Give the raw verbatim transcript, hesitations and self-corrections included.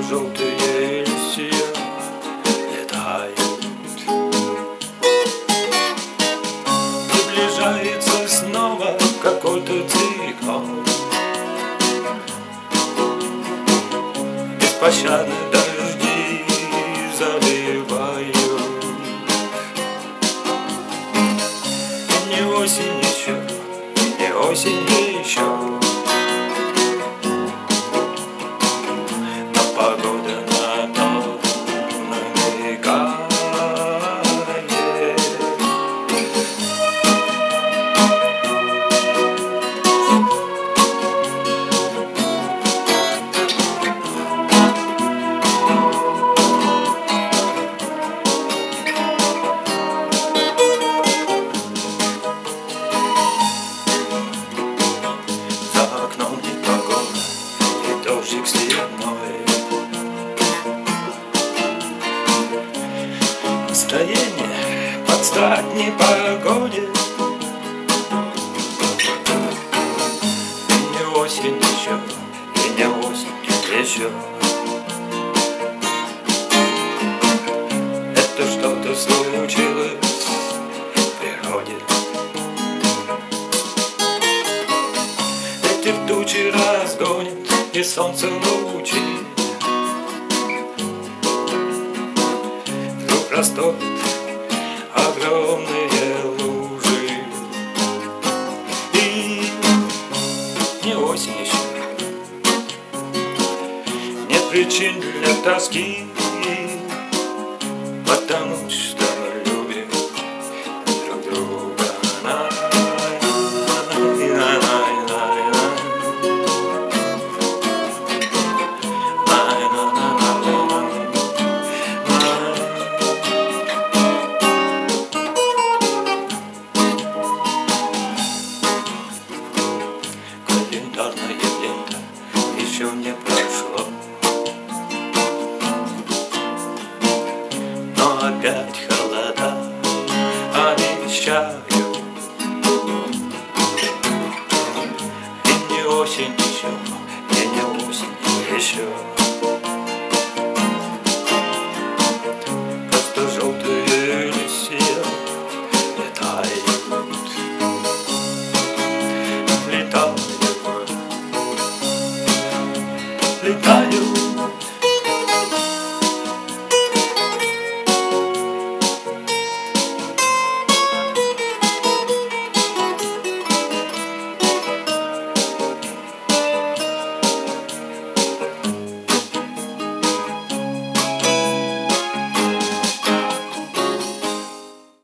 желтые листья летают. Приближается снова какой-то циклон. Беспощадно дожди заливают. Не осень еще, не осень еще, но погода на то намекает. Дождик степной, настроение под стать непогоде. И не осень еще, и не осень еще. Это что-то случилось в природе. Эти тучи разгонят и солнце лучи вдруг растопит огромные лужи. И не осень еще, нет причин для тоски, потому что мы любим друг друга. Календарная лето еще не прошло, но опять холода обещают. И не осень еще, и не осень еще.